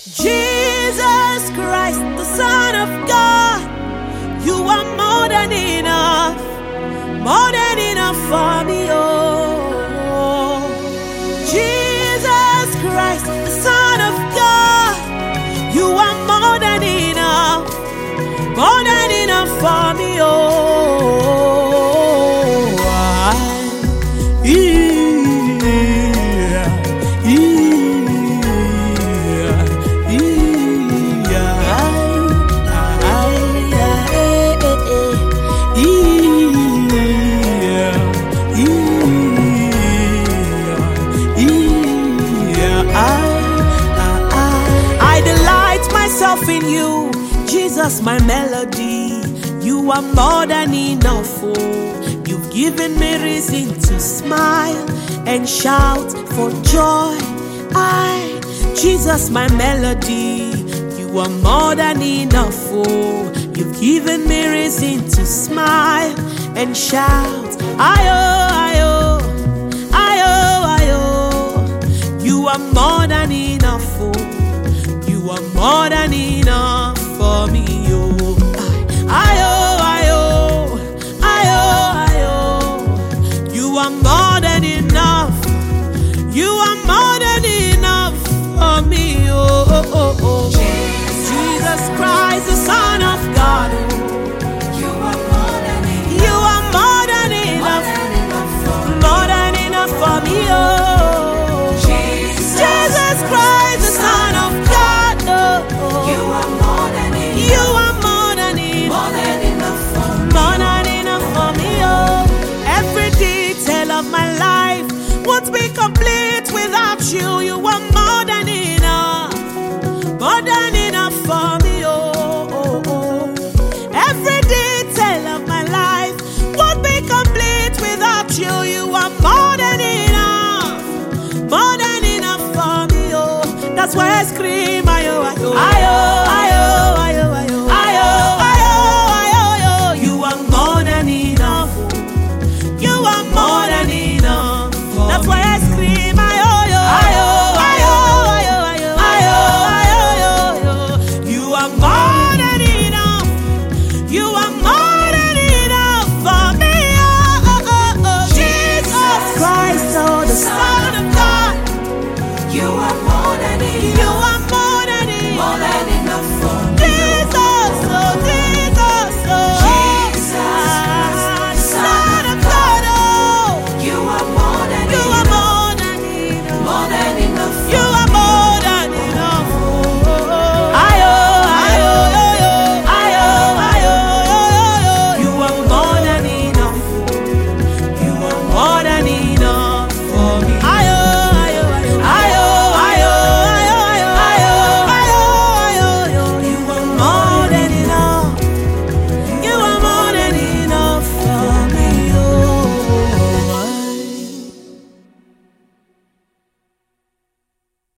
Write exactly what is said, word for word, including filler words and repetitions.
Jesus Christ, the Son of God, you are more than enough, more than enough for me, oh. Jesus Christ, the Son of God, you are more than enough, more than enough for me, oh. I, in you, Jesus, my melody. You are more than enough, oh. You've given me reason to smile and shout for joy. I, Jesus, my melody. You are more than enough, oh. You've given me reason to smile and shout. Ayo, ayo, ayo, ayo. You are more than enough, oh. You are more than enough for me, oh. Ayo, ayo, ayo, ayo. You are more than enough. You are more than enough for me, oh, oh, oh, oh. Jesus, Jesus Christ, the Son of God, oh. You are more than enough. You are more than enough. More than enough for me, oh. Jesus, Jesus Christ, the Son of God. You are more than enough. You are more than enough. More than enough for me. More than enough for me, oh. Every detail of my life won't be complete without you. You are more than enough. More than enough for me, oh, oh, oh. Every detail of my life won't be complete without you. You are more than enough. More than enough for me, oh. That's why I scream, ayo, ayo, ayo, ayo, ayo, ayo, ayo, ayo, ayo. You are more than enough. You are more than enough. That's why I scream, ayo, ayo, ayo, ayo, ayo, ayo, ayo, ayo. You are more than enough. You are more than enough for me, oh, oh, oh, oh. Jesus Christ, oh, the Son of God. You are more than enough. You are more than enough. More than enough.